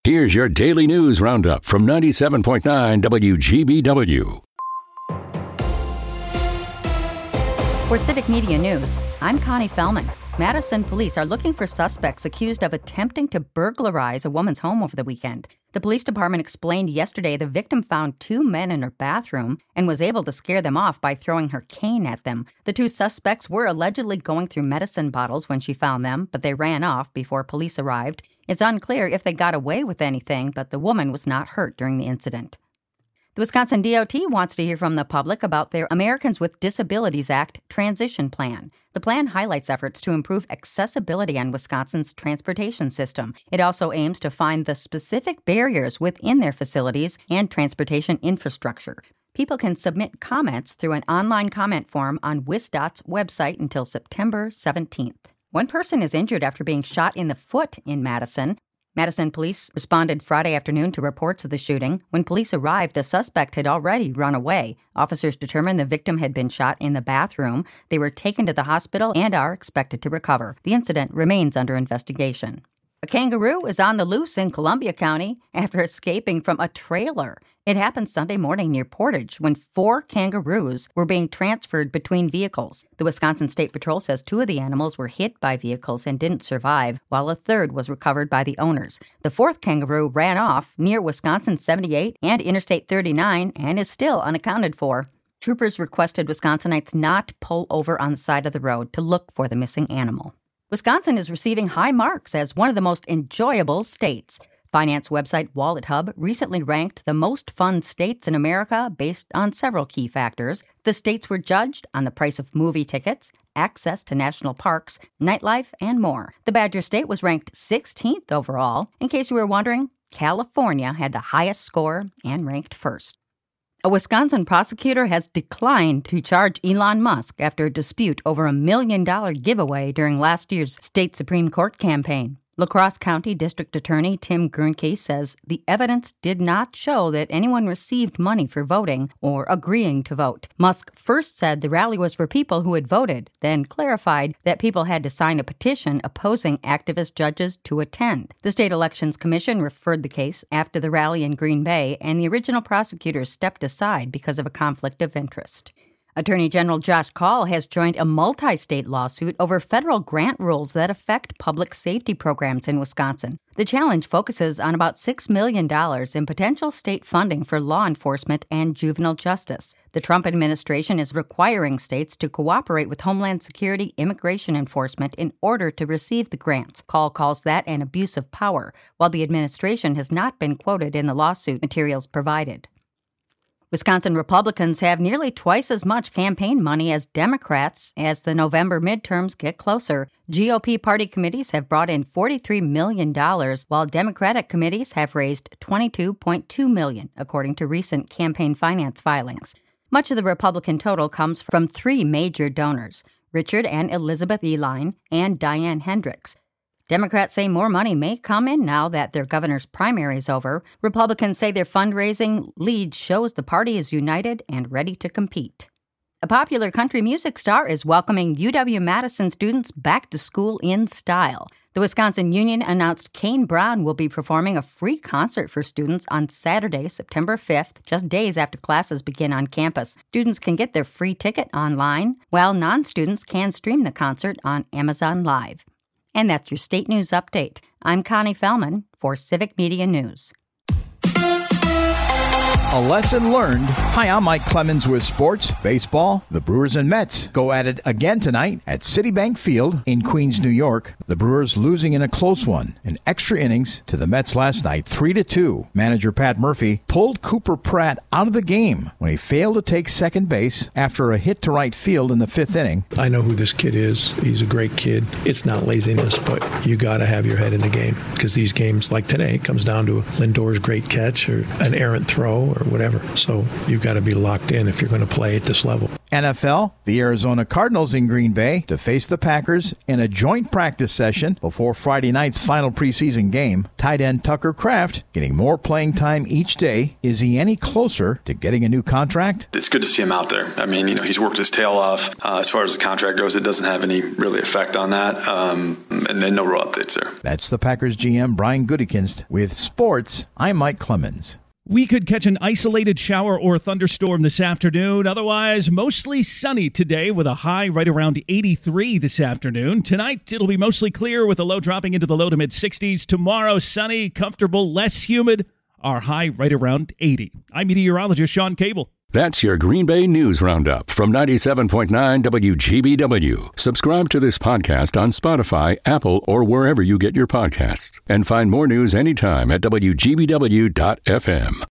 Here's your daily news roundup from 97.9 WGBW. For Civic Media News, I'm Connie Fellman. Madison police are looking for suspects accused of attempting to burglarize a woman's home over the weekend. The police department explained yesterday the victim found two men in her bathroom and was able to scare them off by throwing her cane at them. The two suspects were allegedly going through medicine bottles when she found them, but they ran off before police arrived. It's unclear if they got away with anything, but the woman was not hurt during the incident. The Wisconsin DOT wants to hear from the public about their Americans with Disabilities Act transition plan. The plan highlights efforts to improve accessibility on Wisconsin's transportation system. It also aims to find the specific barriers within their facilities and transportation infrastructure. People can submit comments through an online comment form on WisDOT's website until September 17th. One person is injured after being shot in the foot in Madison. Madison police responded Friday afternoon to reports of the shooting. When police arrived, the suspect had already run away. Officers determined the victim had been shot in the bathroom. They were taken to the hospital and are expected to recover. The incident remains under investigation. A kangaroo is on the loose in Columbia County after escaping from a trailer. It happened Sunday morning near Portage when 4 kangaroos were being transferred between vehicles. The Wisconsin State Patrol says 2 of the animals were hit by vehicles and didn't survive, while a third was recovered by the owners. The 4th kangaroo ran off near Wisconsin 78 and Interstate 39 and is still unaccounted for. Troopers requested Wisconsinites not pull over on the side of the road to look for the missing animal. Wisconsin is receiving high marks as one of the most enjoyable states. Finance website WalletHub recently ranked the most fun states in America based on several key factors. The states were judged on the price of movie tickets, access to national parks, nightlife, and more. The Badger State was ranked 16th overall. In case you were wondering, California had the highest score and ranked first. A Wisconsin prosecutor has declined to charge Elon Musk after a dispute over a $1 million giveaway during last year's state Supreme Court campaign. La Crosse County District Attorney Tim Gernke says the evidence did not show that anyone received money for voting or agreeing to vote. Musk first said the rally was for people who had voted, then clarified that people had to sign a petition opposing activist judges to attend. The State Elections Commission referred the case after the rally in Green Bay, and the original prosecutor stepped aside because of a conflict of interest. Attorney General Josh Kaul has joined a multi-state lawsuit over federal grant rules that affect public safety programs in Wisconsin. The challenge focuses on about $6 million in potential state funding for law enforcement and juvenile justice. The Trump administration is requiring states to cooperate with Homeland Security immigration enforcement in order to receive the grants. Kaul calls that an abuse of power, while the administration has not been quoted in the lawsuit materials provided. Wisconsin Republicans have nearly twice as much campaign money as Democrats as the November midterms get closer. GOP party committees have brought in $43 million, while Democratic committees have raised $22.2 million, according to recent campaign finance filings. Much of the Republican total comes from 3 major donors, Richard and Elizabeth Eline and Diane Hendricks. Democrats say more money may come in now that their governor's primary is over. Republicans say their fundraising lead shows the party is united and ready to compete. A popular country music star is welcoming UW-Madison students back to school in style. The Wisconsin Union announced Kane Brown will be performing a free concert for students on Saturday, September 5th, just days after classes begin on campus. Students can get their free ticket online, while non-students can stream the concert on Amazon Live. And that's your state news update. I'm Connie Fellman for Civic Media News. A lesson learned. Hi, I'm Mike Clemens with sports, baseball. The Brewers and Mets go at it again tonight at Citibank Field in Queens, New York. The Brewers losing in a close one in extra innings to the Mets last night, 3-2. Manager Pat Murphy pulled Cooper Pratt out of the game when he failed to take second base after a hit to right field in the 5th inning. I know who this kid is. He's a great kid. It's not laziness, but you got to have your head in the game because these games like today comes down to Lindor's great catch or an errant throw or whatever. So you've got to be locked in if you're going to play at this level. NFL, the Arizona Cardinals in Green Bay to face the Packers in a joint practice session before Friday night's final preseason game. Tight end Tucker Kraft getting more playing time each day. Is he any closer to getting a new contract? It's good to see him out there. I mean, he's worked his tail off. As far as the contract goes, it doesn't have any really effect on that. And then no real updates there. That's the Packers GM Brian Gutekunst with sports. I'm Mike Clemens. We could catch an isolated shower or thunderstorm this afternoon. Otherwise, mostly sunny today with a high right around 83 this afternoon. Tonight, it'll be mostly clear with a low dropping into the low to mid-60s. Tomorrow, sunny, comfortable, less humid. Our high right around 80. I'm meteorologist Sean Cable. That's your Green Bay News Roundup from 97.9 WGBW. Subscribe to this podcast on Spotify, Apple, or wherever you get your podcasts. And find more news anytime at WGBW.FM.